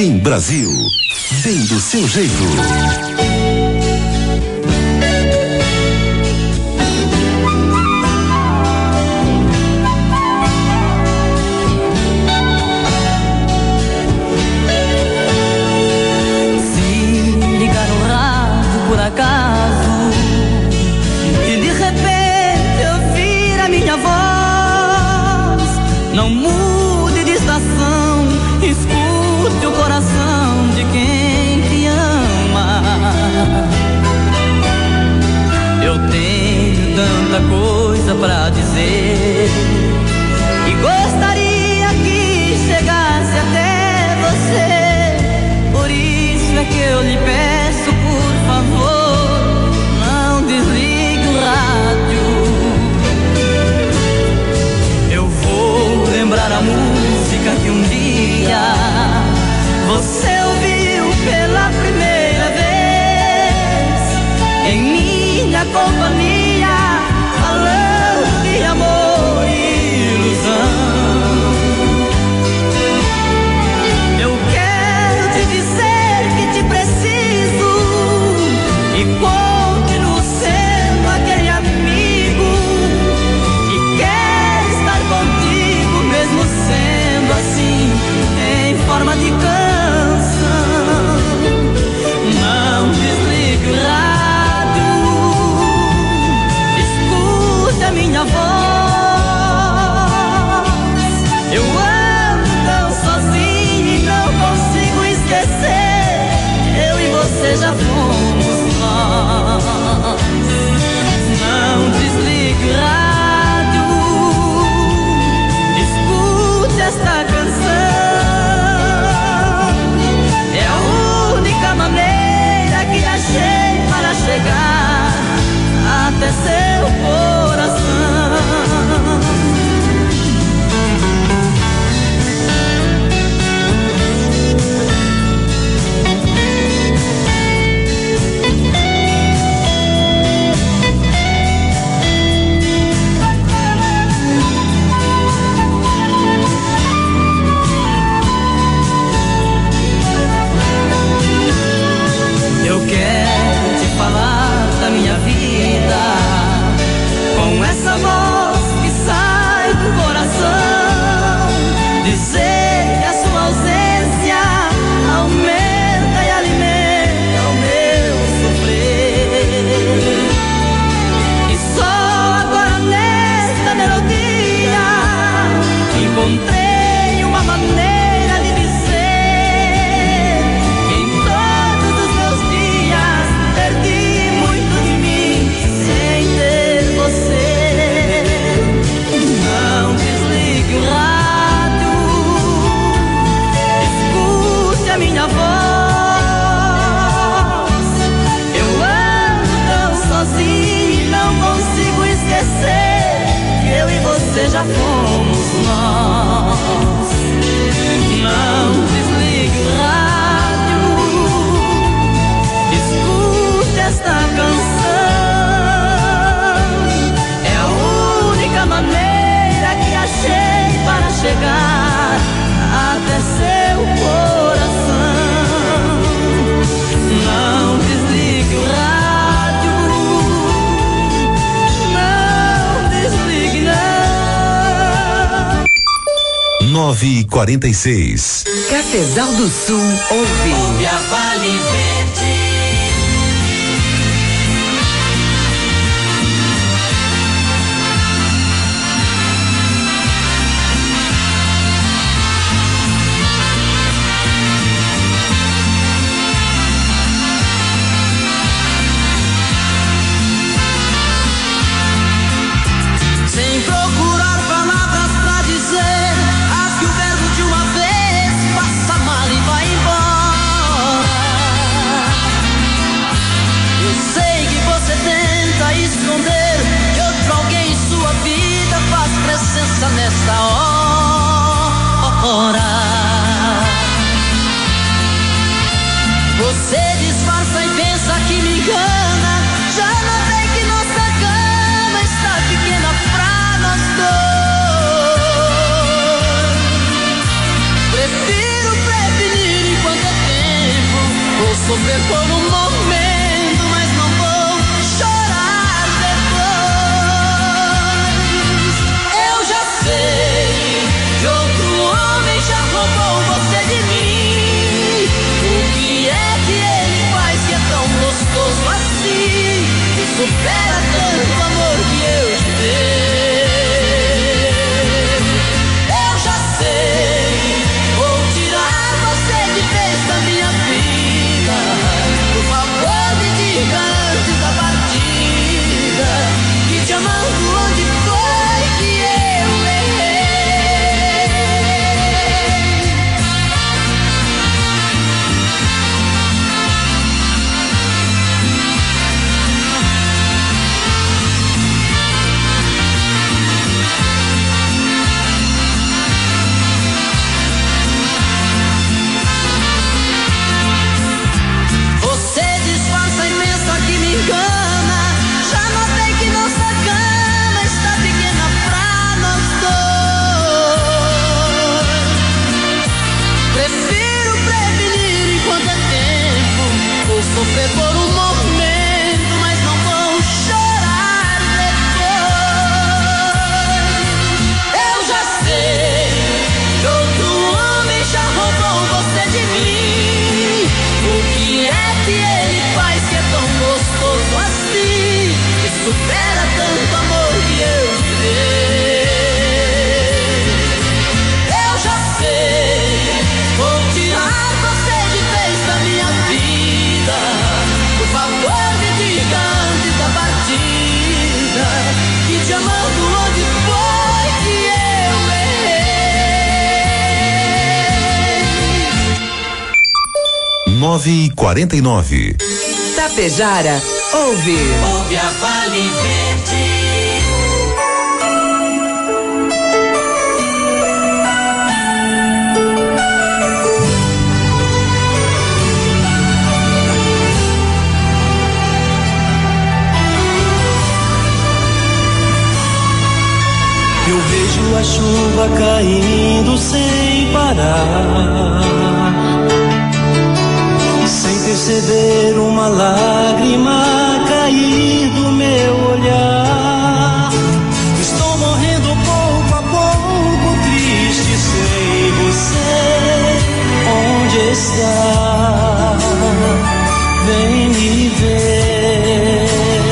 Bem Brasil, bem do seu jeito. Acaso e de repente ouvir a minha voz, não mude de estação, escute o coração de quem te ama. Eu tenho tanta coisa pra dizer e gostaria que chegasse até você. Por isso é que eu lhe peço, por favor, desligue o rádio. Eu vou lembrar a música que um dia você ouviu pela primeira vez em minha companhia, falando de amor e ilusão. Eu quero te dizer que te preciso e continuo sendo aquele amigo que quer estar contigo, mesmo sendo assim, em forma de canção. Não desligue o rádio, escute a minha voz. Eu ando tão sozinho e não consigo esquecer. Eu e você já fomos nós. Não desligue o rádio, escute esta canção. É a única maneira que achei para chegar até seu coração. Eu quero te falar da minha vida com essa voz que sai do coração, dizer que a sua ausência aumenta e alimenta o meu sofrer. E só agora nesta melodia encontrei uma maneira de dizer que em todos os meus dias perdi muito de mim sem ter você. Não desligue o rádio, escute a minha voz. Eu ando tão sozinho e não consigo esquecer que eu e você já fomos nós. Não desligue o rádio, escute esta canção. É a única maneira que achei para chegar até seu coração. Não desligue o rádio, não desligue não. 9h46. Cafezal do Sul ouve. Ouve a Vale Verde. Sem procurar palavras pra dizer, acho que o verbo de uma vez passa mal e vai embora. Eu sei que você tenta esconder que outro alguém em sua vida faz presença nesta hora. Você disfarça e pensa que me engana, já notei que nossa cama está pequena pra nós dois. Prefiro prevenir enquanto sofrer por um momento, mas não vou chorar depois. Eu já sei que outro homem já roubou você de mim. O que é que ele faz que é tão gostoso assim? Que supera tanto o amor que eu te dei. Eu já sei, vou tirar você de vez da minha vida. Por favor, me diga antes da partida que te amando onde foi que eu errei. Você disfarça imenso que me engana. Já notei que nossa cama está pequena pra nós dois. Prefiro prevenir enquanto é tempo. Vou sofrer por um momento, mas não vou chorar depois. Eu já sei que outro homem já roubou você de mim. O que é que ele faz que é tão gostoso assim? Que supera tanto amor que eu te dei. Eu já sei, vou tirar você de vez da minha vida. Por favor, me diga antes da partida que te amando onde foi que eu errei. 9h49. Tapejara, ouve. Ouve a Vale Verde. Eu vejo a chuva caindo sem parar, sem perceber uma lágrima cair do meu olhar. Estou morrendo pouco a pouco, triste sem você. Onde está? Vem me ver.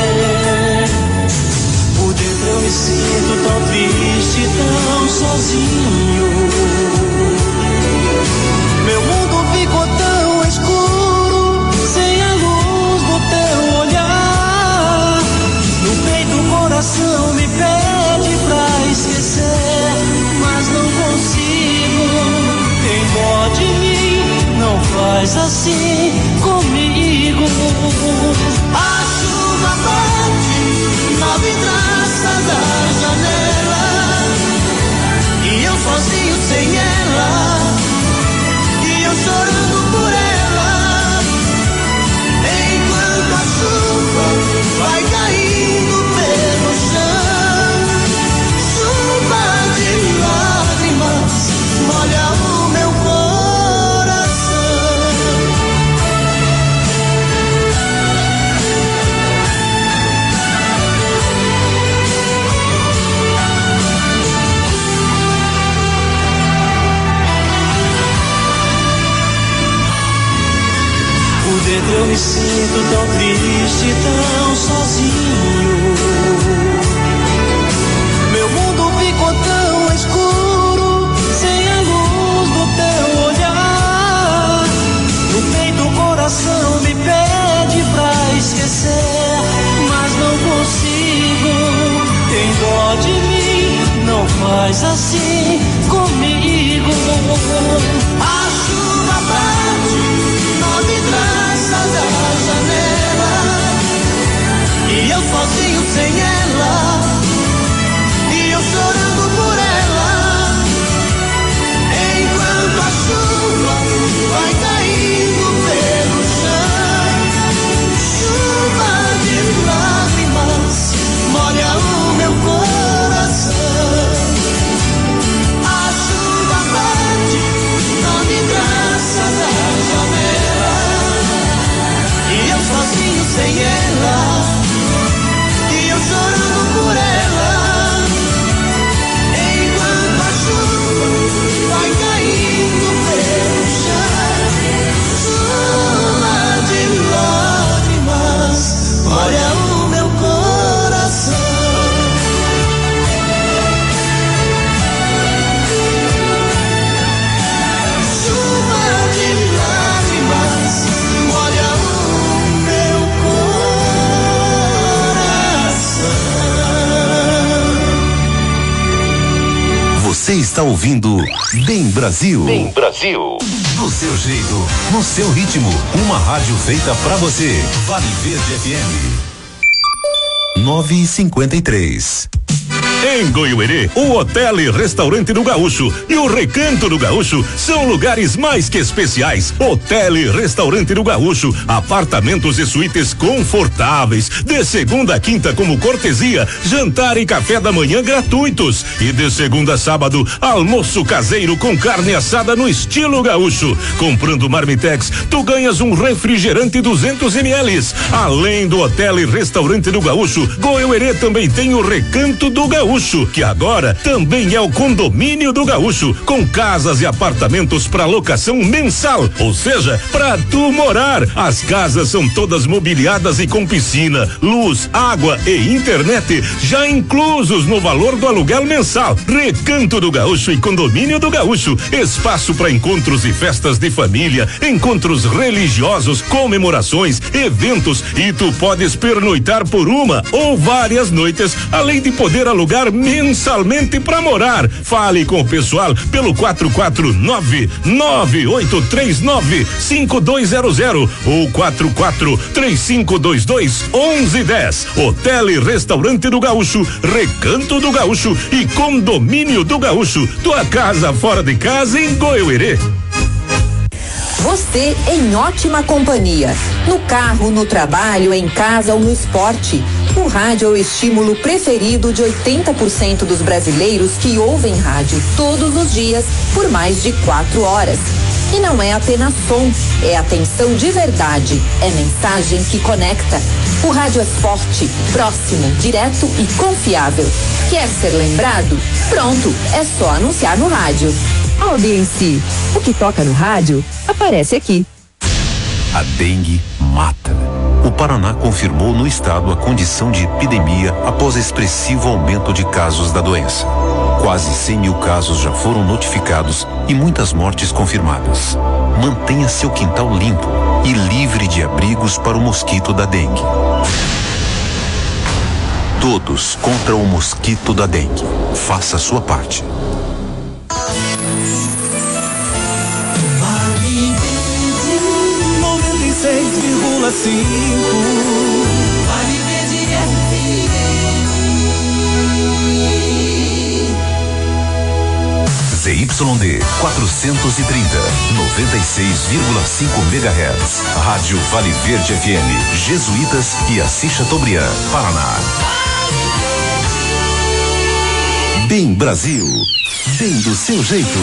Por dentro eu me sinto tão triste, tão sozinho. Meu mundo ficou tão escuro, sem a luz do teu olhar. No peito o coração me pede pra esquecer, mas não consigo. Tem dó de mim, não faz assim comigo. A chuva bate na vidraça da janela e eu sozinho sem ela, e eu chorando por ela, enquanto a chuva vai caindo pelo chão. Chuva de lágrimas molha o meu coração. Por dentro eu me sinto tão triste, tão sozinho. Meu mundo ficou tão escuro, sem a luz do teu olhar. No peito o coração me pede pra esquecer, mas não consigo. Tem dó de mim, não faz assim comigo. A chuva bate na vidraça da janela e eu sozinho sem ela, e eu chorando por ela, enquanto a chuva vai caindo pelo chão. Chuva de lágrimas molha o meu coração. está ouvindo Bem Brasil. Bem Brasil. Do seu jeito, no seu ritmo. Uma rádio feita pra você. Vale Verde FM. 9h53. Em Goiuerê, o Hotel e Restaurante do Gaúcho e o Recanto do Gaúcho são lugares mais que especiais. Hotel e Restaurante do Gaúcho, apartamentos e suítes confortáveis, de segunda a quinta como cortesia, jantar e café da manhã gratuitos e de segunda a sábado, almoço caseiro com carne assada no estilo gaúcho. Comprando Marmitex, tu ganhas um refrigerante 200 ml. Além do Hotel e Restaurante do Gaúcho, Goiuerê também tem o Recanto do Gaúcho, que agora também é o Condomínio do Gaúcho, com casas e apartamentos para locação mensal, ou seja, para tu morar. As casas são todas mobiliadas e com piscina, luz, água e internet já inclusos no valor do aluguel mensal. Recanto do Gaúcho e Condomínio do Gaúcho, espaço para encontros e festas de família, encontros religiosos, comemorações, eventos, e tu podes pernoitar por uma ou várias noites, além de poder alugar mensalmente para morar. Fale com o pessoal pelo 449-9839-5200 ou 44-3522-1110. Hotel e Restaurante do Gaúcho, Recanto do Gaúcho e Condomínio do Gaúcho. Tua casa fora de casa em Goiuerê. Você em ótima companhia. No carro, no trabalho, em casa ou no esporte. O rádio é o estímulo preferido de 80% dos brasileiros que ouvem rádio todos os dias por mais de 4 horas. E não é apenas som, é atenção de verdade, é mensagem que conecta. O rádio é forte, próximo, direto e confiável. Quer ser lembrado? Pronto, é só anunciar no rádio. Audiência, o que toca no rádio aparece aqui. A dengue mata. O Paraná confirmou no estado a condição de epidemia após expressivo aumento de casos da doença. Quase 100 mil casos já foram notificados e muitas mortes confirmadas. Mantenha seu quintal limpo e livre de abrigos para o mosquito da dengue. Todos contra o mosquito da dengue. Faça a sua parte. Vale Verde ZYD 430, 96,5 MHz. Rádio Vale Verde FM, Jesuítas e Assis Chateaubriand, Paraná. Bem Brasil, bem do seu jeito.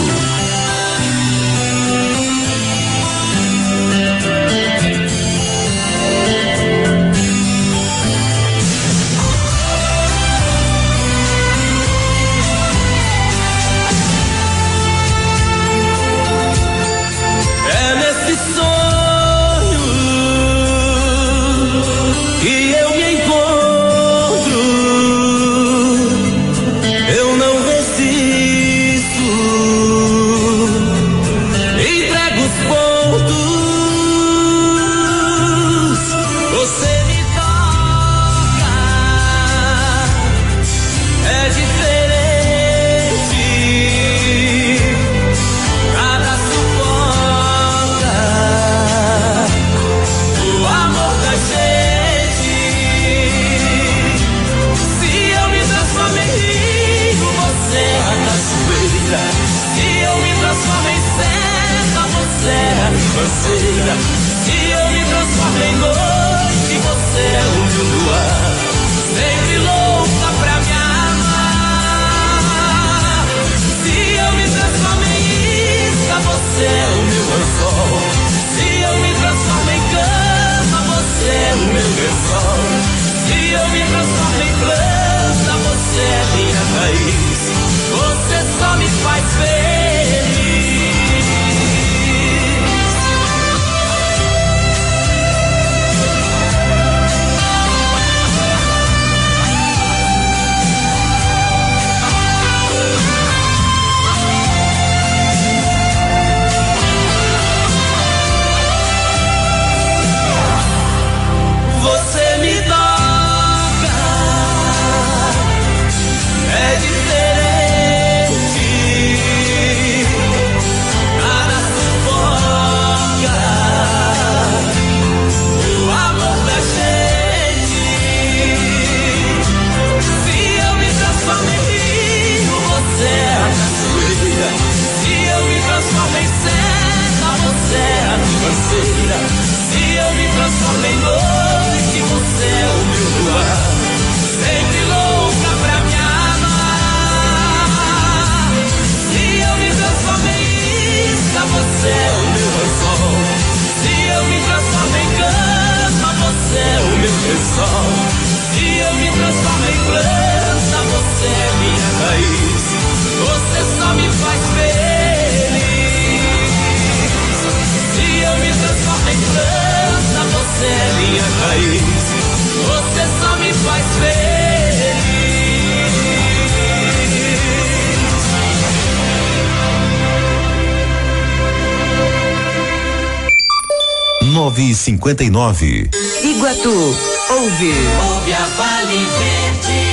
9h59. Iguatu, ouve a Vale Verde.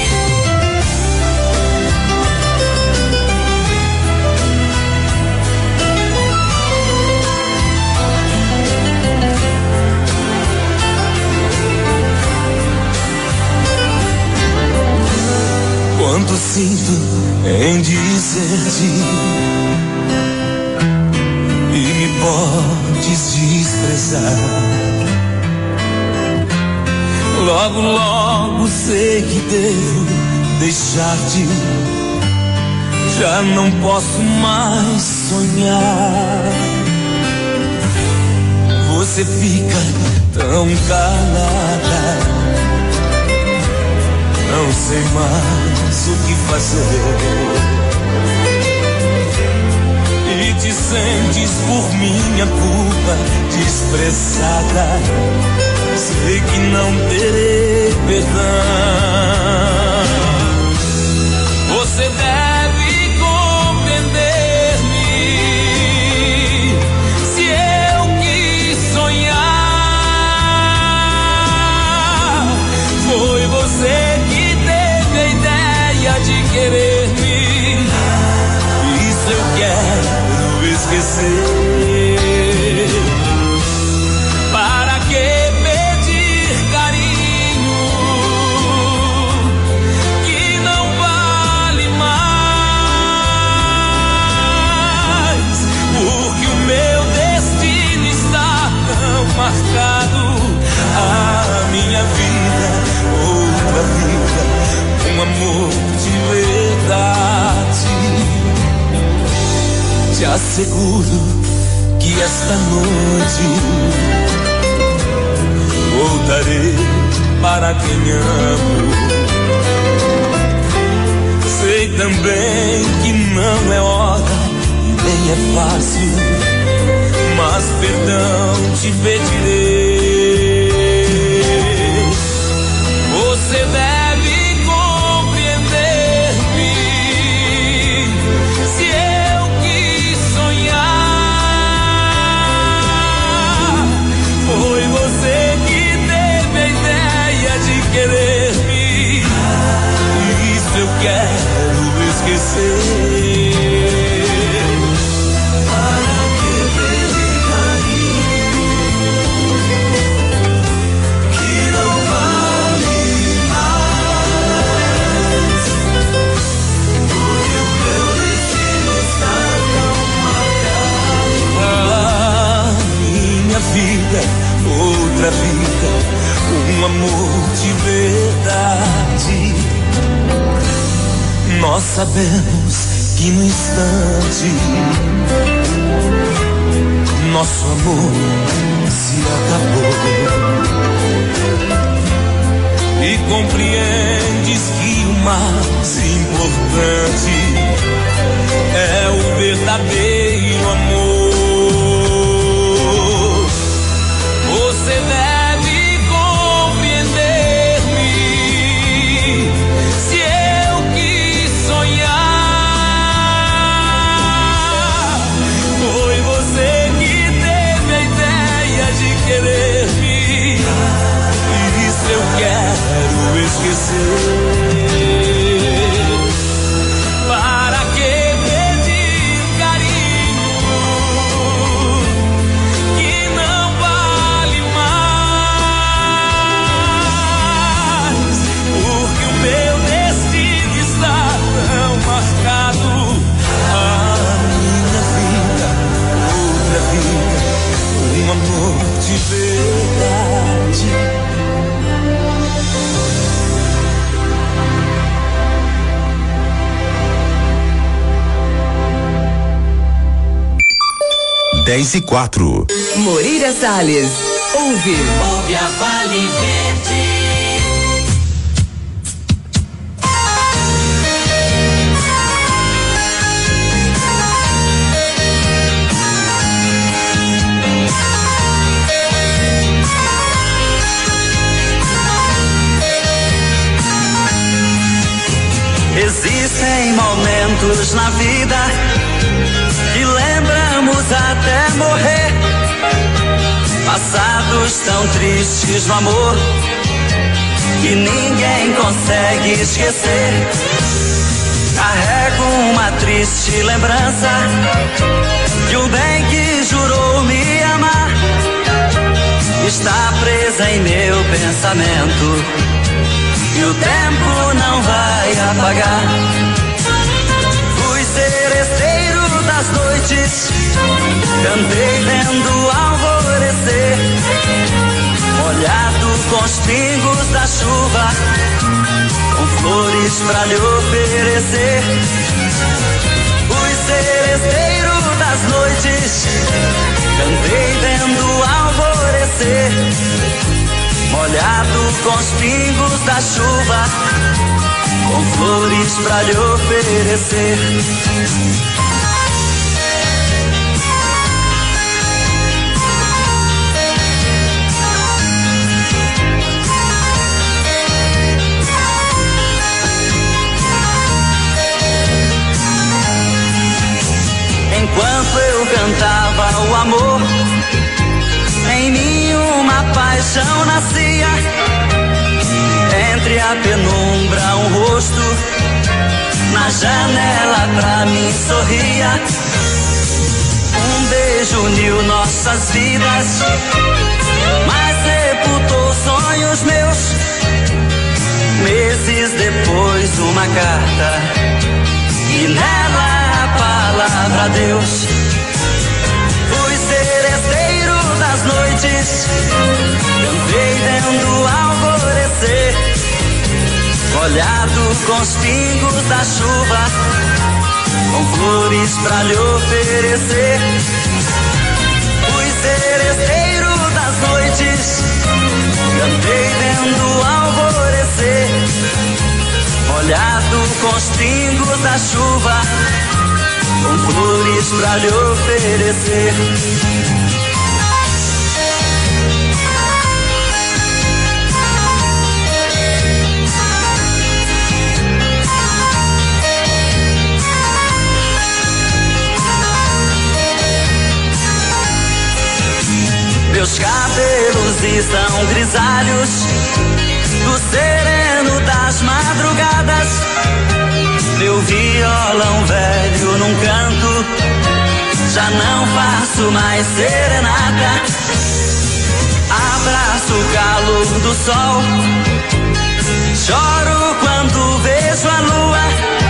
Quanto sinto em dizer-te e me podes desprezar. Logo, logo sei que devo deixar-te. Já não posso mais sonhar. Você fica tão calada. Não sei mais o que fazer. E te sentes por minha culpa desprezada. Sei que não terei perdão. Você deve compreender-me. Se eu quis sonhar, foi você que teve a ideia de querer-me. Isso eu quero esquecer. Para que pedir carinho que não vale mais? Porque o meu destino está tão marcado. A minha vida, outra vida, um amor de verdade. Te asseguro que esta noite voltarei para quem amo. Sei também que não é hora e nem é fácil, mas perdão te pedirei. Você deve compreender-me. Se eu quis sonhar, foi você que teve a ideia de querer-me. Isso eu quero esquecer. Para que pedir carinho que não vale mais? Porque o meu destino está tão marcado. A minha vida, outra vida, um amor de verdade. Nós sabemos que no instante nosso amor se acabou. E compreendes que o mais importante é o verdadeiro amor. Você deve compreender-me. Se eu quis sonhar, foi você que teve a ideia de querer-me. Isso eu quero esquecer. Para que pedir carinho que não vale mais? Porque o meu destino está tão marcado. A minha vida, outra vida, um amor de verdade. 10h04. Moreira Salles, ouve a Vale Verde. Existem momentos na vida que lembramos até morrer, mas lados tão tristes no amor que ninguém consegue esquecer. Carrego uma triste lembrança de um bem que jurou me amar. Está presa em meu pensamento e o tempo não vai apagar. Fui seresteiro das noites, cantei vendo alvorecer, molhado com os pingos da chuva, com flores pra lhe oferecer. Fui seresteiro das noites, cantei vendo alvorecer, molhado com os pingos da chuva, com flores pra lhe oferecer. Enquanto eu cantava o amor, em mim uma paixão nascia. Entre a penumbra um rosto, na janela pra mim sorria. Um beijo uniu nossas vidas, mas sepultou sonhos meus. Meses depois uma carta, e nela a palavra Deus. Fui seresteiro das noites, cantei vendo alvorecer, molhado com os pingos da chuva, com flores pra lhe oferecer. Fui seresteiro das noites, cantei vendo alvorecer, molhado com os pingos da chuva, com flores pra lhe oferecer. Meus cabelos estão grisalhos do sereno das madrugadas. Meu violão velho num canto, já não faço mais serenata. Abraço o calor do sol, choro quando vejo a lua,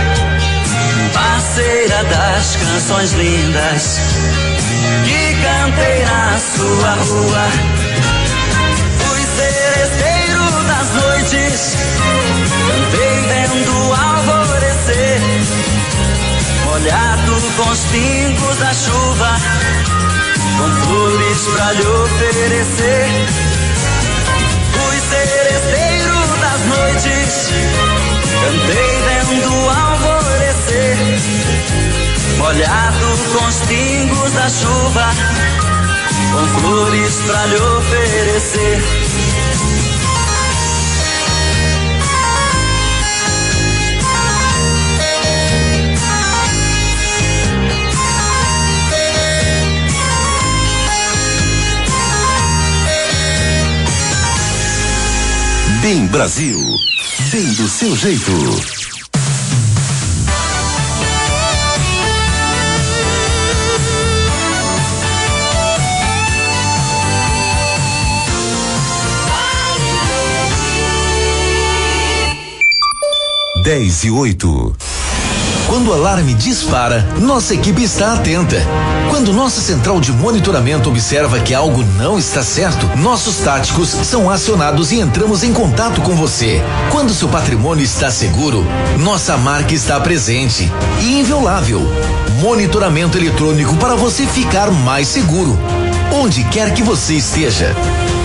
parceira das canções lindas que cantei na sua rua. Fui seresteiro das noites, cantei vendo alvorecer, molhado com os pingos da chuva, com flores pra lhe oferecer. Fui seresteiro das noites, cantei vendo alvorecer, molhado com os pingos da chuva, com flores pra lhe oferecer. Bem Brasil, bem do seu jeito. Dez e 8. Quando o alarme dispara, nossa equipe está atenta. Quando nossa central de monitoramento observa que algo não está certo, nossos táticos são acionados e entramos em contato com você. Quando seu patrimônio está seguro, nossa marca está presente e inviolável. Monitoramento eletrônico para você ficar mais seguro, onde quer que você esteja.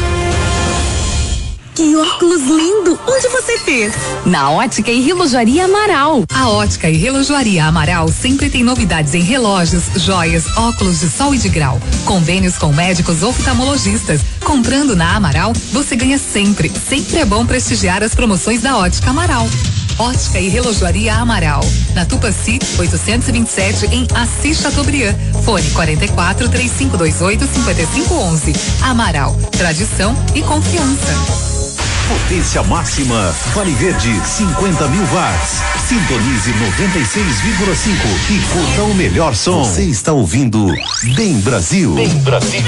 Que óculos lindo! Onde você fez? Na Ótica e Relojoaria Amaral. A Ótica e Relojoaria Amaral sempre tem novidades em relógios, joias, óculos de sol e de grau. Convênios com médicos oftalmologistas. Comprando na Amaral, você ganha sempre. Sempre é bom prestigiar as promoções da Ótica Amaral. Ótica e Relojoaria Amaral. Na Tupaci, 827 em Assis Chateaubriand. Fone 44 3528 5511. Amaral, tradição e confiança. Potência máxima, Vale Verde, 50 mil watts. Sintonize 96,5 e curta o melhor som. Você está ouvindo Bem Brasil. Bem Brasil.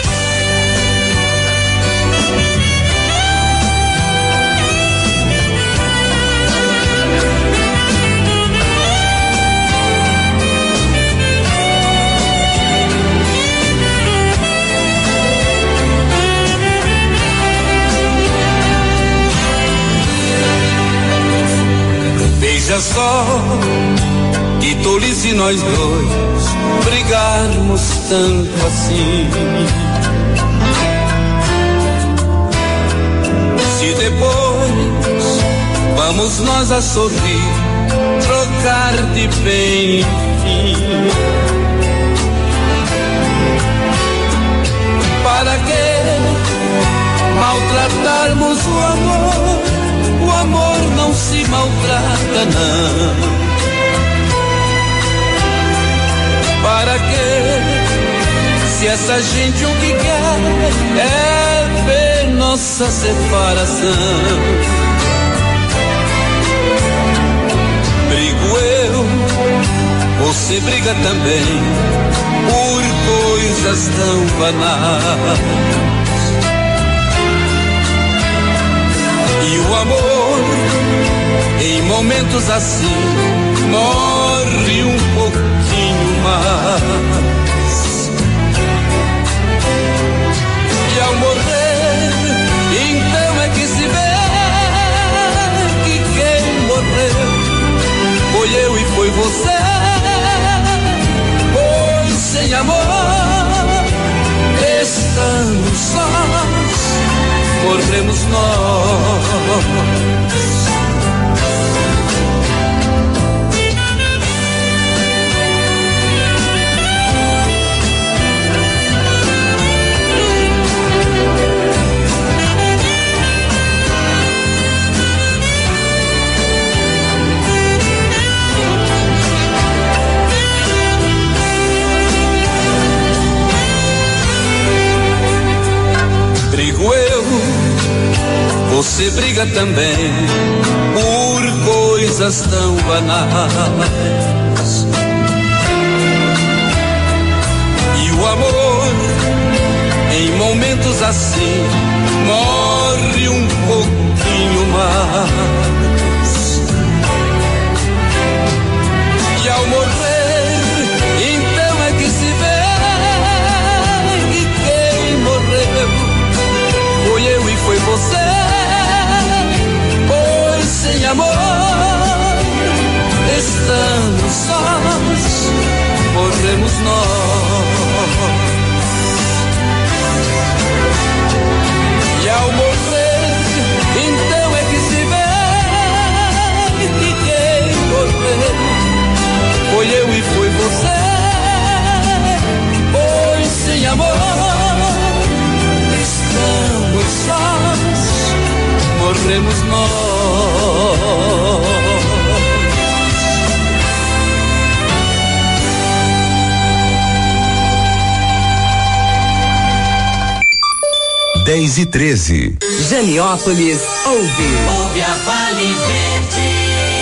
Veja só, que tolice nós dois brigarmos tanto assim. Se depois vamos nós a sorrir, trocar de bem, enfim. Para que maltratarmos o amor? O amor não se maltrata, não. Para quê? Se essa gente o que quer é ver nossa separação. Brigo eu, você briga também, por coisas tão banais. E o amor, em momentos assim, morre um pouquinho mais. E ao morrer, então é que se vê que quem morreu foi eu e foi você. Pois sem amor, estamos sós, morremos nós. Brigo eu, você briga também, por coisas tão banais. E o amor, em momentos assim, morre um pouquinho mais. E ao morrer, então é que se vê que quem morreu foi eu e foi você. Pois sem amor estamos sós, morremos nós. E ao morrer, então é que se vê que quem morreu foi eu e foi você. Pois sem amor estamos sós, morremos nós. Dez e 13. Janiópolis ouve a Vale Verde.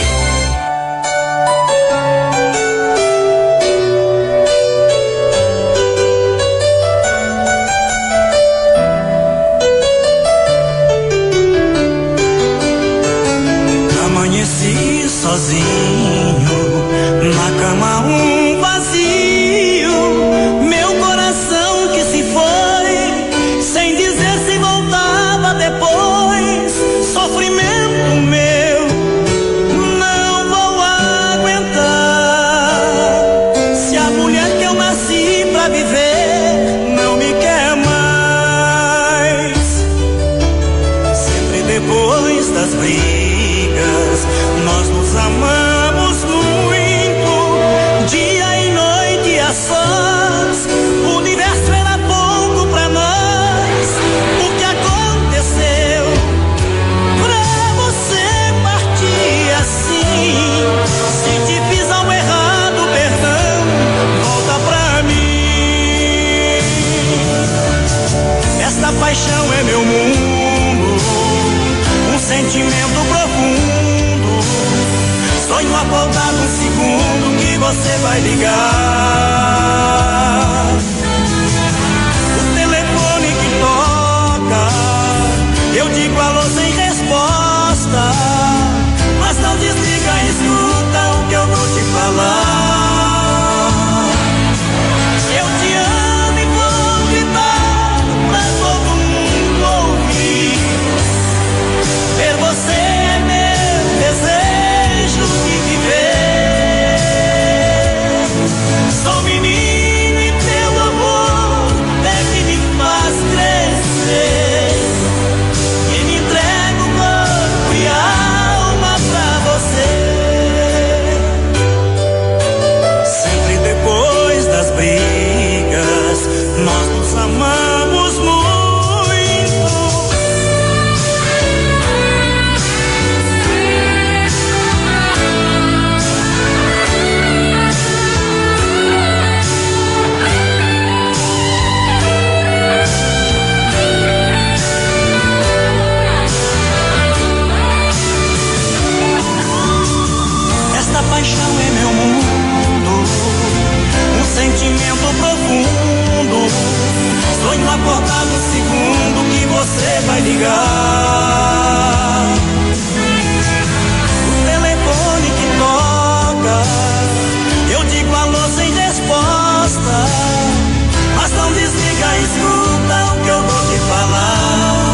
Sozinho, na cama um vazio, meu coração que se foi, sem dizer se voltava depois, sofrimento meu, não vou aguentar, se a mulher que eu nasci pra viver, não me quer mais, sempre depois das brigas, nós nos amamos. paixão é meu mundo, um sentimento profundo. Sonho acordado um segundo que você vai ligar. O telefone que toca, eu digo alô sem resposta, mas não desliga, escuta o que eu vou te falar. Eu te amo e vou gritar pra todo mundo ouvir. Ver você é meu desejo de viver. Sou menino e teu amor é que me faz crescer. E me entrego corpo e alma pra você. Sempre depois das brigas, nós nos amamos muito. Esta paixão é meu mundo, um sentimento profundo. Sonho acordado um segundo que você vai ligar. O telefone que toca, eu digo alô sem resposta, mas não desliga, escuta o que eu vou te falar.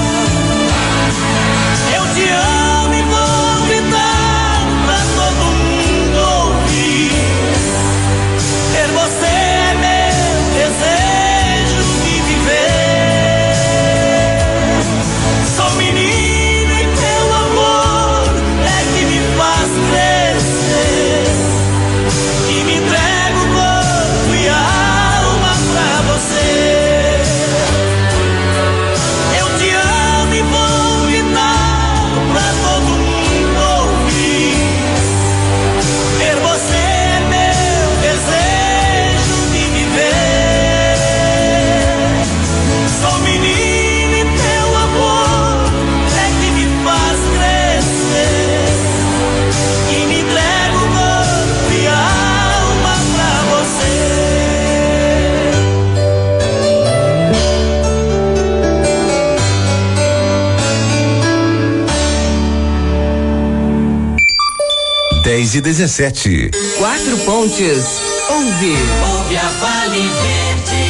Eu te amo e vou gritar pra todo mundo ouvir. Ter você é meu desejo de viver. Sou menino e teu amor é que me faz crescer. E me entrego corpo e alma pra você. Eu te amo e vou gritar pra todo mundo ouvir. Ter você é meu desejo de viver. Sou menino e teu amor é que me faz crescer. E me entrego corpo e alma pra você. 10h17. Quatro Pontes. Ouve. Ouve a Vale Verde.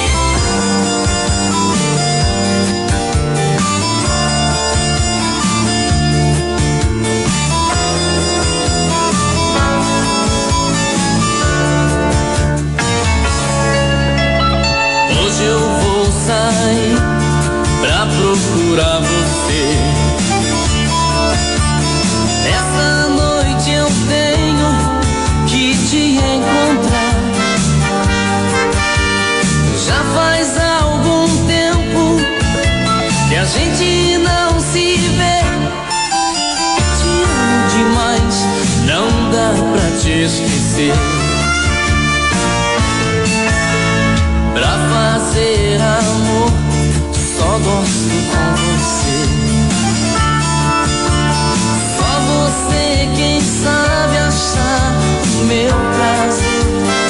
Hoje eu vou sair pra procurar você. Essa noite eu tenho que te encontrar. Já faz algum tempo que a gente não se vê. Te amo demais, não dá pra te esquecer. Pra fazer amor, só gosto com você. Só você quem sabe achar o meu prazer.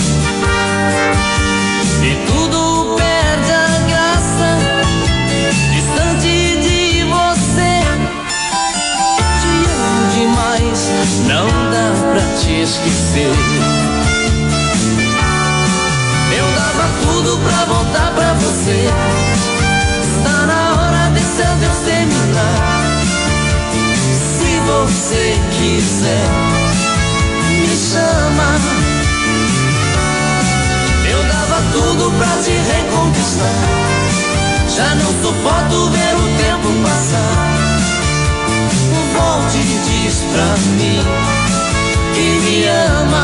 E tudo perde a graça distante de você. Te amo demais, não dá pra te esquecer. Eu dava tudo pra voltar pra você. Está na hora desse adeus terminar. Se você quiser, me chama. Eu dava tudo pra te reconquistar. Já não suporto ver o tempo passar. Volte e diz pra mim que me ama.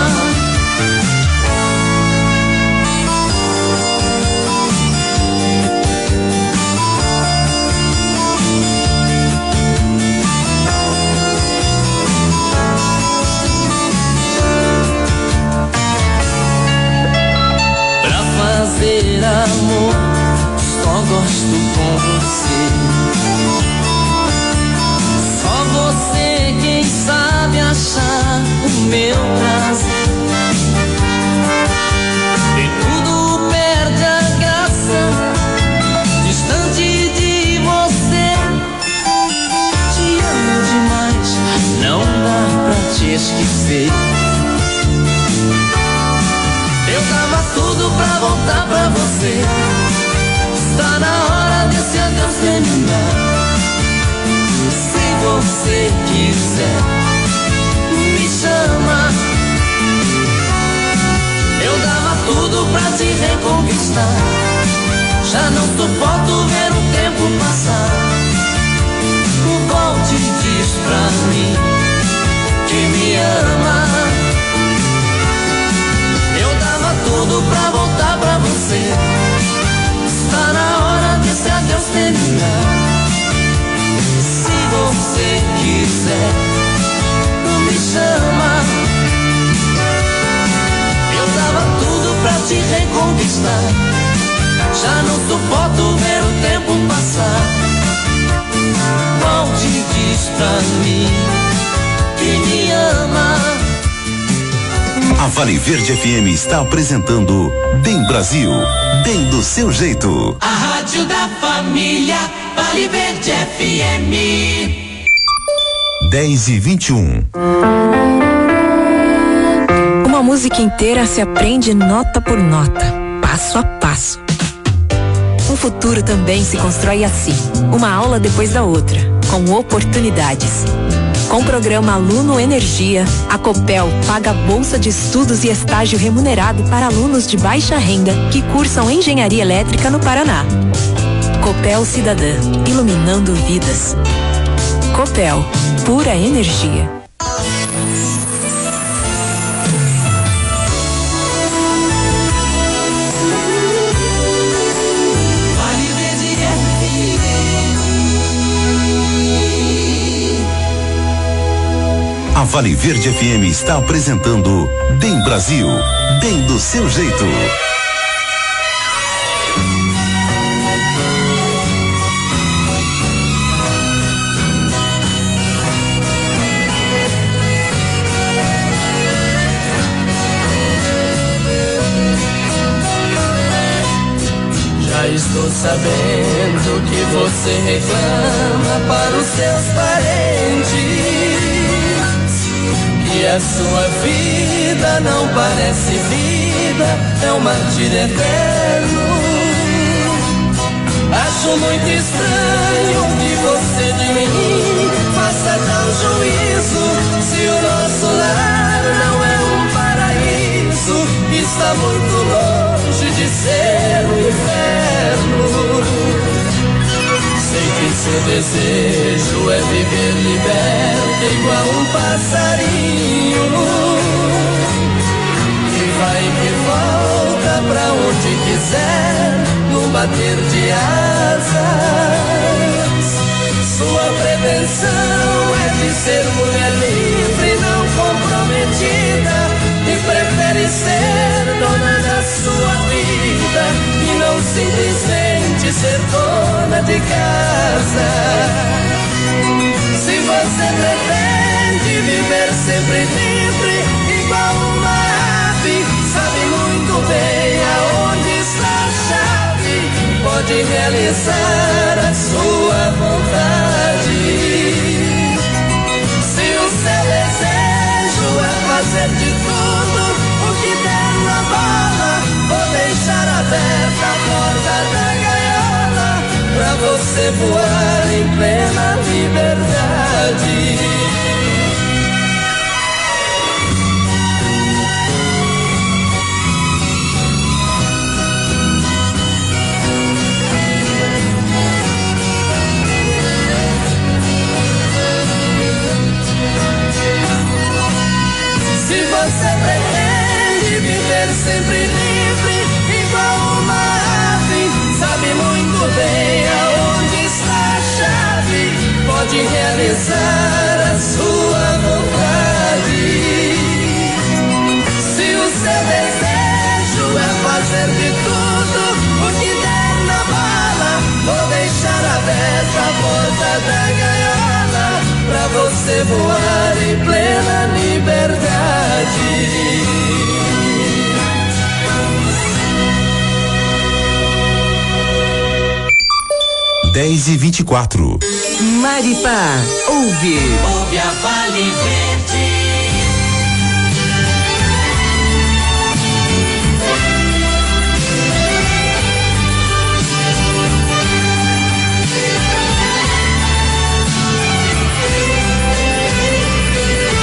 fazer amor, só gosto com te reconquistar. Já não suporto ver o tempo passar. Volte e diz pra mim que me ama. Eu dava tudo pra voltar pra você. Está na hora desse adeus terminar. Se você quiser, me chama. Eu dava tudo pra te reconquistar. Já não suporto ver o tempo passar. Volte e diz pra mim que me ama. A Vale Verde FM está apresentando Bem Brasil, bem do seu jeito. A rádio da família, Vale Verde FM. 10h21. Uma música inteira se aprende nota por nota, passo a passo. Um futuro também se constrói assim, uma aula depois da outra, com oportunidades. Com o programa Aluno Energia, a Copel paga bolsa de estudos e estágio remunerado para alunos de baixa renda que cursam engenharia elétrica no Paraná. Copel Cidadã, iluminando vidas. Copel, pura energia. A Vale Verde FM está apresentando Bem Brasil, bem do seu jeito. Já estou sabendo que você reclama para os seus parentes que a sua vida não parece vida, é um martírio eterno. Acho muito estranho que você de mim faça tal juízo. Se o nosso lar não é um paraíso, está muito longe de ser um inferno. Sei que seu desejo é viver liberta igual um passarinho que vai e que volta pra onde quiser no bater de asas. Sua pretensão é de ser mulher livre, não comprometida, e prefere ser dona da sua vida e não simplesmente ser dona de casa. Se você pretende viver sempre livre, igual uma ave, sabe muito bem aonde está a chave, pode realizar a sua vontade. Se o seu desejo é fazer de tudo o que der na bala, vou deixar aberta a porta da gaiola pra você voar em plena liberdade. 10h24. Maripá, ouve a Vale Verde.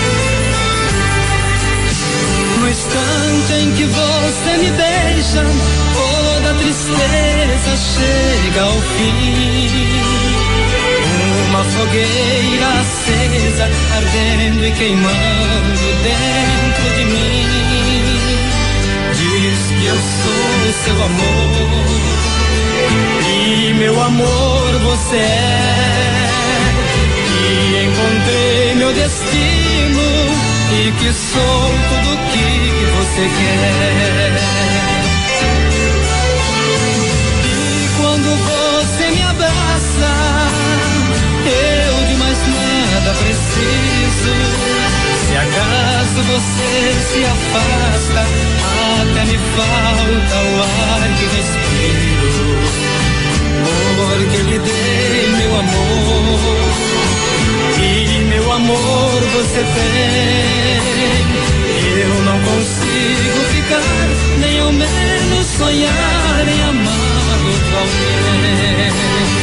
No instante em que você me beija, fim. Uma fogueira acesa, ardendo e queimando dentro de mim. Diz que eu sou seu amor, e meu amor você é. Que encontrei meu destino e que sou tudo que você quer. E quando você me abraça, eu de mais nada preciso. Se acaso você se afasta, até me falta o ar que respiro. Porque lhe dei meu amor, e meu amor você tem. Eu não consigo ficar, nem ao menos sonhar em amar outro alguém.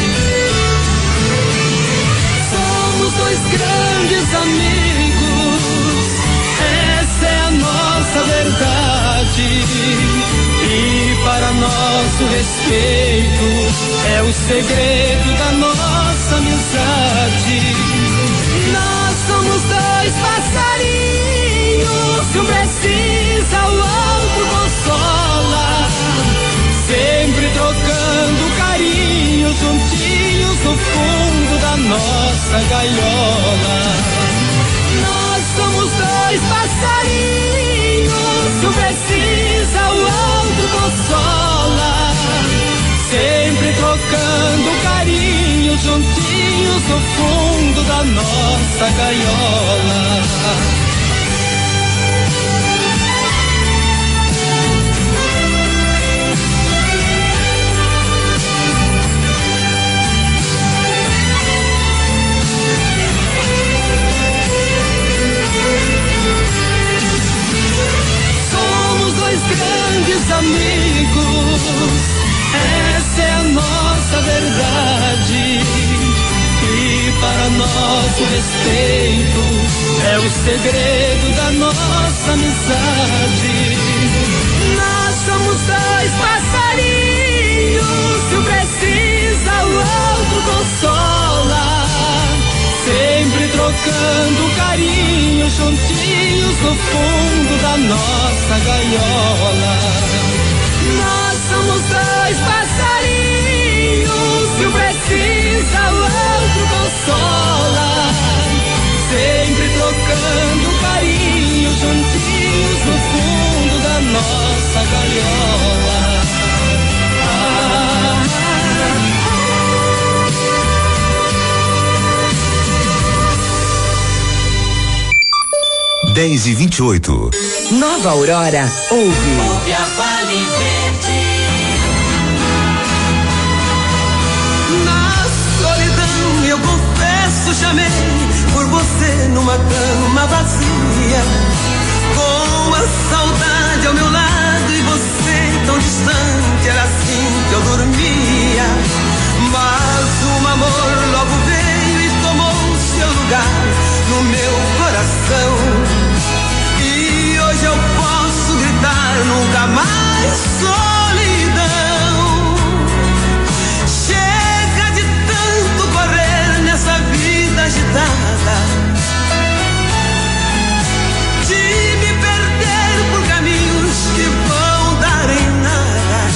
Somos dois grandes amigos, essa é a nossa verdade. E para nosso respeito é o segredo da nossa amizade. Nós somos dois passarinhos, um precisa, o outro consola. Sempre trocando carinho, juntinhos no fundo da nossa gaiola. Nós somos dois passarinhos, um precisa, o outro consola. Sempre trocando carinho, juntinhos no fundo da nossa gaiola. Somos dois grandes amigos, essa é a nossa verdade. E para nosso respeito é o segredo da nossa amizade. Nós somos dois passarinhos, um precisa, o outro consola. Sempre trocando carinho, juntinhos no fundo da nossa gaiola. Nós somos dois passarinhos, um precisa, o outro consola. Sempre trocando carinho, juntinhos no fundo da nossa gaiola. 10h28. Nova Aurora ouve. Ouve a Vale Verde. Na solidão eu confesso, chamei por você numa cama vazia, com a saudade ao meu lado e você tão distante. Era assim que eu dormia, mas um amor logo veio e tomou seu lugar no meu coração. E hoje eu posso gritar: nunca mais solidão. Chega de tanto correr nessa vida agitada, de me perder por caminhos que vão dar em nada.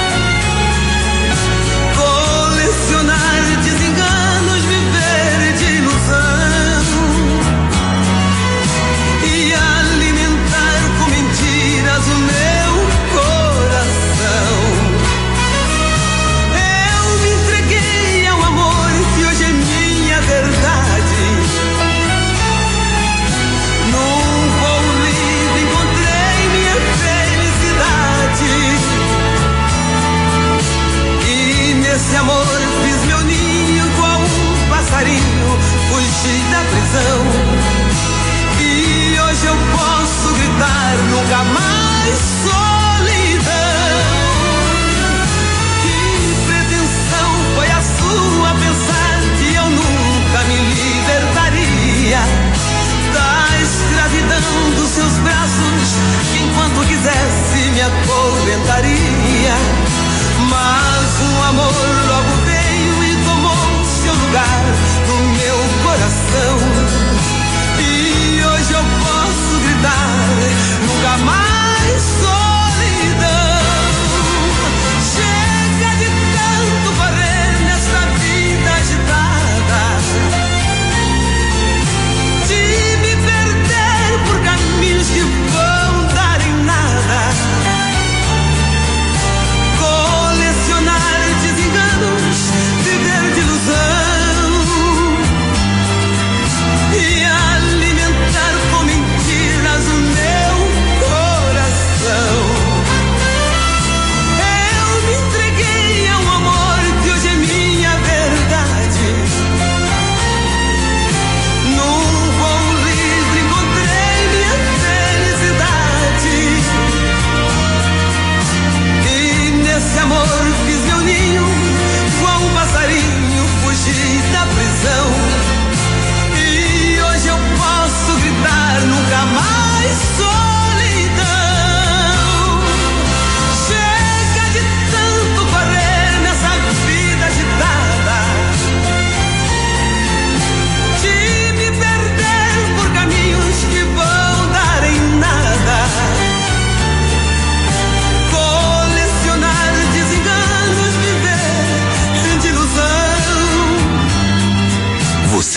Colecionar desenganos, viver de ilusão e alimentar com mentiras o meu coração. Eu me entreguei ao amor que hoje é minha verdade. Num voo livre encontrei minha felicidade, e nesse amor fiz meu ninho igual um passarinho, fugi da prisão. E hoje eu posso gritar: nunca mais solidão. Que pretensão foi a sua, pensar que eu nunca me libertaria da escravidão dos seus braços, que enquanto quisesse me acorrentaria. Mas um amor logo veio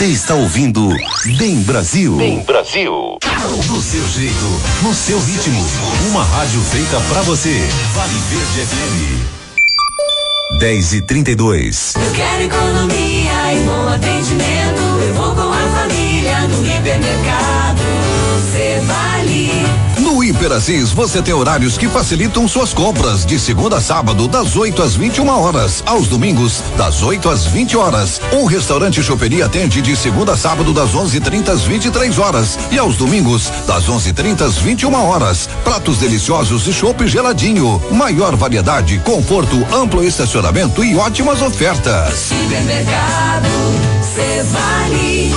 Você está ouvindo Bem Brasil. Bem Brasil. Do seu jeito, no seu ritmo. Uma rádio feita pra você. Vale Verde FM. 10h32. Eu quero economia e bom atendimento. Eu vou com a família no hipermercado. Vale. No Hiper Assis você tem horários que facilitam suas compras de segunda a sábado das 8 às 21 horas, aos domingos das 8 às 20 horas. Um restaurante choperia atende de segunda a sábado das 11h30 às 23 horas e aos domingos das 11h30 às 21 horas. Pratos deliciosos e chopp geladinho, maior variedade, conforto, amplo estacionamento e ótimas ofertas. Supermercado Vale.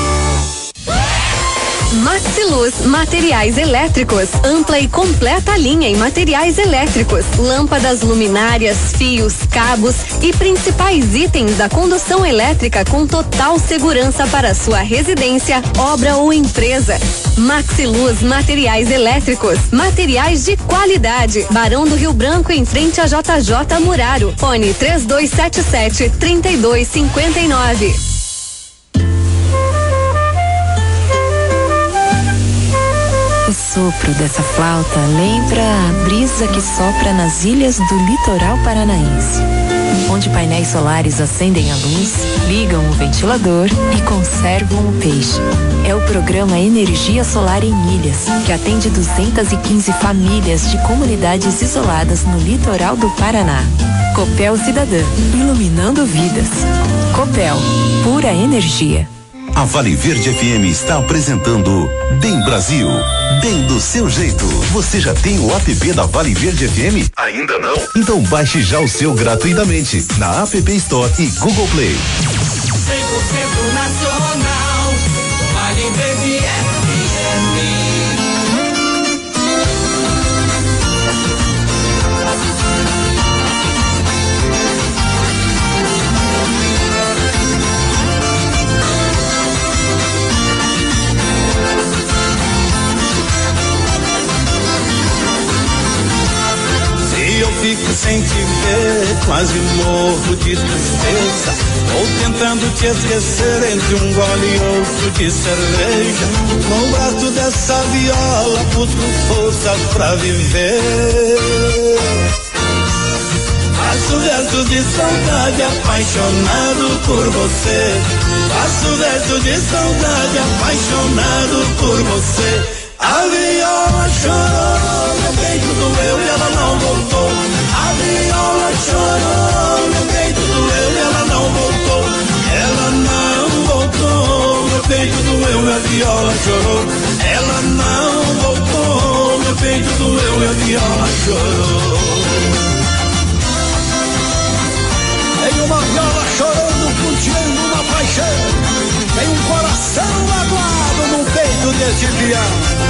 Maxiluz Materiais Elétricos, ampla e completa linha em materiais elétricos, lâmpadas, luminárias, fios, cabos e principais itens da condução elétrica com total segurança para sua residência, obra ou empresa. Maxiluz Materiais Elétricos, materiais de qualidade. Barão do Rio Branco em frente a JJ Muraro. Fone 3277-3259. O sopro dessa flauta lembra a brisa que sopra nas ilhas do litoral paranaense, onde painéis solares acendem a luz, ligam o ventilador e conservam o peixe. É o programa Energia Solar em Ilhas, que atende 215 famílias de comunidades isoladas no litoral do Paraná. Copel Cidadã, iluminando vidas. Copel, pura energia. A Vale Verde FM está apresentando Bem Brasil, bem do seu jeito. Você já tem o app da Vale Verde FM? Ainda não? Então baixe já o seu gratuitamente na App Store e Google Play. 100% nacional, Vale Verde FM. Eu fico sem te ver, quase morro de tristeza. Vou tentando te esquecer entre um gole e outro de cerveja. No braço dessa viola busco forças pra viver. Faço versos de saudade apaixonado por você. Faço versos de saudade apaixonado por você. A viola chorou, meu peito doeu e ela não voltou. A viola chorou, meu peito doeu e ela não voltou. Ela não voltou, meu peito doeu e a viola chorou. Ela não voltou, meu peito doeu e a viola chorou. Tem uma viola chorando, curtindo uma paixão. Tem um coração magoado no peito desse pião.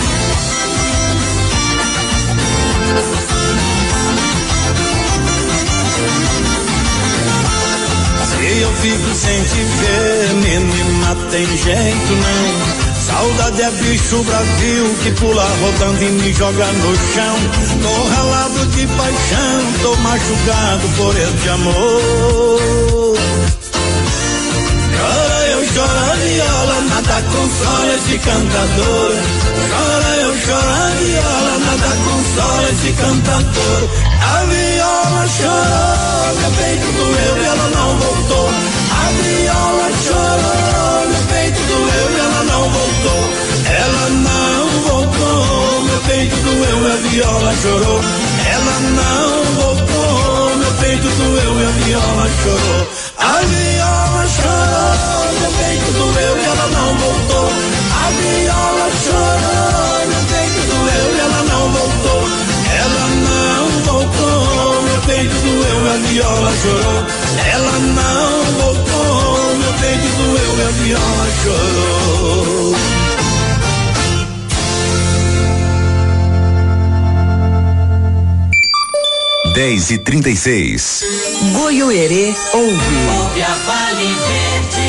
Se eu fico sem te ver, menina, tem jeito não. Saudade é bicho bravio que pula rodando e me joga no chão. Tô ralado de paixão, tô machucado por este amor. Chora eu choro a viola, nada consola esse cantador. Chora eu choro a viola, nada consola esse cantador. A viola chorou, meu peito doeu e ela não voltou. A viola chorou, meu peito doeu e ela não voltou. Ela não voltou, meu peito doeu e a viola chorou. Ela não voltou, meu peito doeu e a viola chorou. A viola chorou, meu peito doeu e ela não voltou. A viola chorou, meu peito doeu e ela não voltou. Ela não voltou, meu peito doeu e a viola chorou. Ela não voltou, meu peito doeu e a viola chorou. Dez e 36. Goiuerê ouve. Ouve a Vale Verde.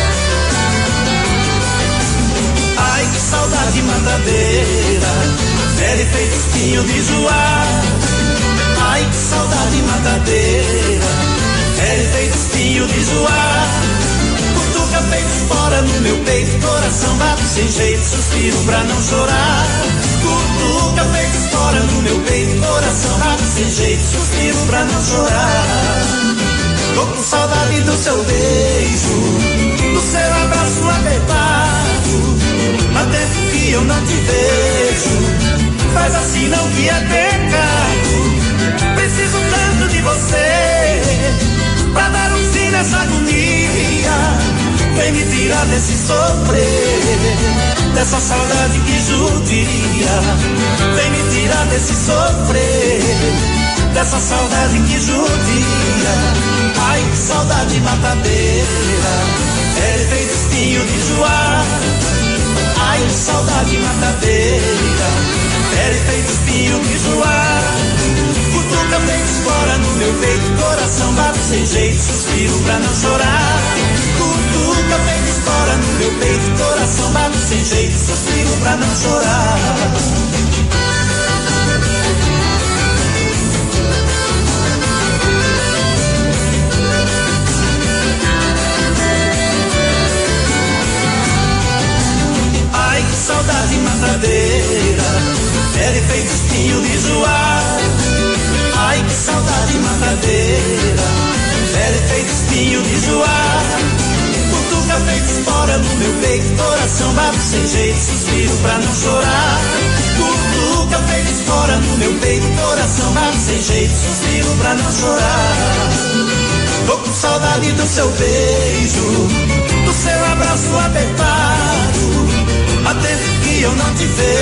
Ai, que saudade mandadeira. pele feito espinho de joá. Ai, que saudade matadeira, pele feito espinho de joá. Cutuca feito espora no meu peito, coração bate sem jeito, suspiro pra não chorar. Cutuca feito espora no meu peito, coração bate sem jeito, suspiro pra não chorar. Tô com saudade do seu beijo, do seu abraço apertado. Há tempo que eu não te vejo, faz assim não que é pecado. Preciso tanto de você pra dar um fim nessa agonia. Vem me tirar desse sofrer, dessa saudade que judia. Vem me tirar desse sofrer, dessa saudade que judia. Ai, que saudade matadeira, é feito espinho de joá. Ai, que saudade matadeira, é feito espinho de joá. Cutuca feito espora no meu peito, coração bate sem jeito, suspiro pra não chorar. Cutuca feito espora no meu peito, coração bate sem jeito, suspiro pra não chorar. Ai, que saudade matadeira, pele feito espinho de joá. Ai, que saudade matadeira, pele feito espinho de joá. Cutuca feito espora no meu peito, coração bate sem jeito, suspiro pra não chorar. Cutuca feito espora no meu peito, coração bate sem jeito, suspiro pra não chorar. Tô com saudade do seu beijo, do seu abraço apertado. Há tempo que eu não te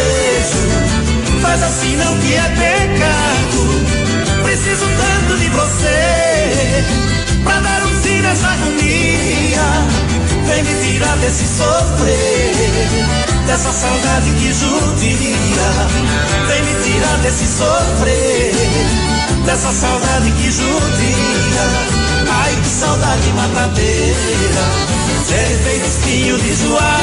vejo, faz assim não que é pecado. Preciso tanto de você pra dar um fim nessa agonia. Vem me tirar desse sofrer, dessa saudade que judia. Vem me tirar desse sofrer, dessa saudade que judia. Ai, que saudade matadeira, é feito espinho de joá.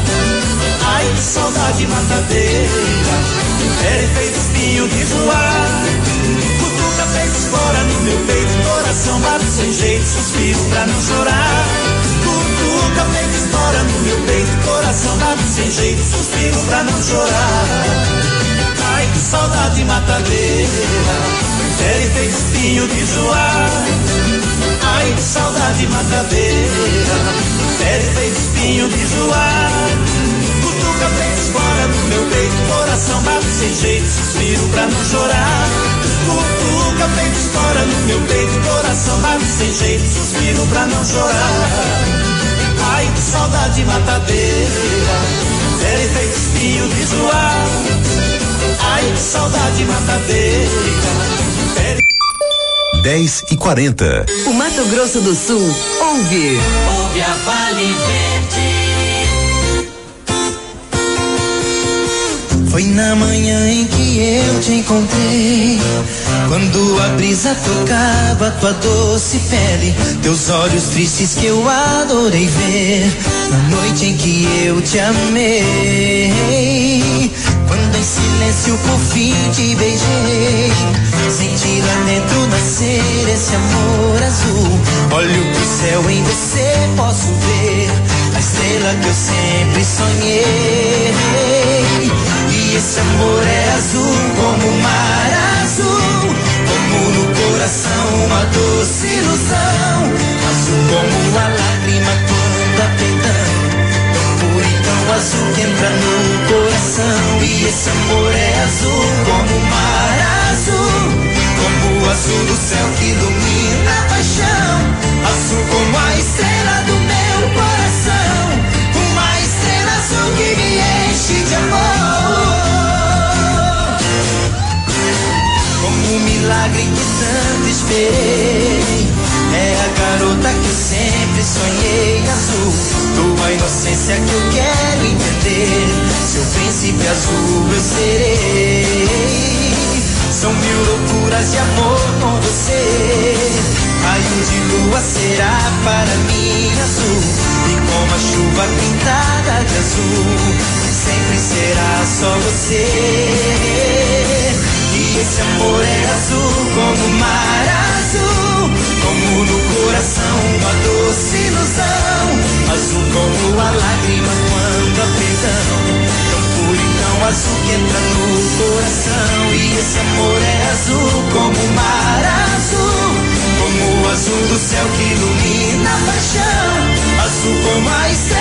Ai, que saudade matadeira, é feito espinho de joá. Cutuca feito espora no meu peito, coração bate sem jeito, suspiro pra não chorar. Cutuca feito espora no meu peito, coração bate sem jeito, suspiro pra não chorar. Ai, que saudade matadeira, é feito espinho de joá. Ai, que saudade matadeira, é feito espinho de joá. Cutuca feito espora no meu peito, coração bate sem jeito, suspiro pra não chorar. Cutuca feito espora no meu peito, coração bate sem jeito, suspiro pra não chorar. Ai, que saudade matadeira, é feito espinho de joá. Ai, que saudade matadeira, 10h40. O Mato Grosso do Sul ouve. Ouve a Vale Verde. Foi na manhã em que eu te encontrei, quando a brisa tocava tua doce pele, teus olhos tristes que eu adorei ver, na noite em que eu te amei. Quando em silêncio por fim te beijei, senti lá dentro nascer esse amor azul. Olho pro céu, em você posso ver a estrela que eu sempre sonhei. E esse amor é azul como o mar azul, como no coração uma doce ilusão, azul como a lágrima quando apertando, tão puro e tão azul que entra no coração. E esse amor é azul como o mar azul, como o azul do céu que ilumina a paixão, azul como a estrela do meu coração, uma estrela azul que me enche de amor. Como um milagre que tanto esperei, é a garota que eu sempre sonhei, azul, tua inocência que eu quero entender, seu príncipe azul eu serei. São 1000 loucuras de amor com você, raio de lua será para mim azul, e como a chuva pintada de azul, sempre será só você. coração. E esse amor é azul como o mar azul, como o azul do céu que ilumina a paixão, azul como a estrela